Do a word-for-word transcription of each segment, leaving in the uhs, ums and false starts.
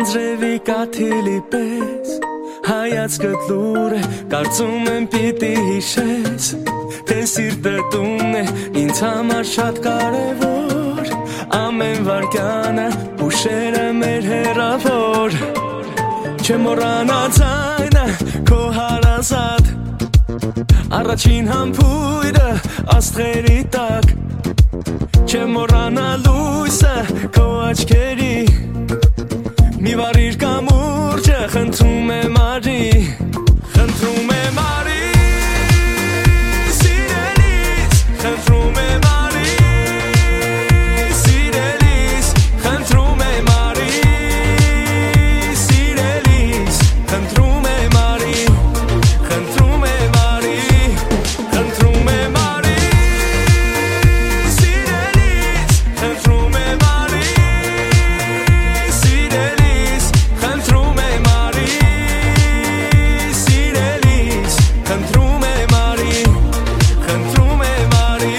Անձրևի կաթիլի պես հայացքդ լուր է, կարծում եմ պիտի հիշես, թե սիրտը տուն է, ինձ համար շատ կարևոր, ամեն վարկյանը ուշերը մեր հեռավոր, չեմ մոռանա ձայնը քո հարազատ, առաջին համբույրը աստղերի տակ, չեմ մոռանա լույսը քո աչքերի, մի վարիր կամուրջը, խնդրում եմ արի, խնդրում եմ արի, սիրելիս, խնդրում եմ արի, սիրելիս, խնդրում եմ արի, սիրելիս, խնդրում եմ արի, խնդրում եմ արի, խնդրում եմ արի, սիրելիս, խնդրում եմ արի, սիրելիս, խնդրում եմ արի, սիրելիս, խնդրում եմ արի, խնդրում եմ արի,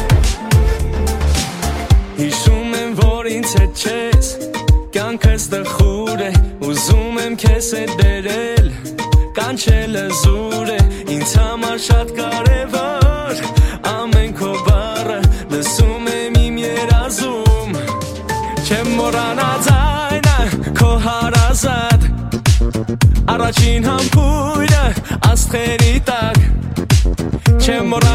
հիշում եմ, որ ինձ հետ չես, կյանքս տխուր է, ուզում եմ քեզ հետ բերել, կանչելը զուր է, ինձ համար շատ կարևոր, ամեն քո բառը լսում եմ իմ երազում, չեմ մոռանա ձայնը քո հարազատ, առաջին համբույրը աստղերի տակ, չեմ մոռանա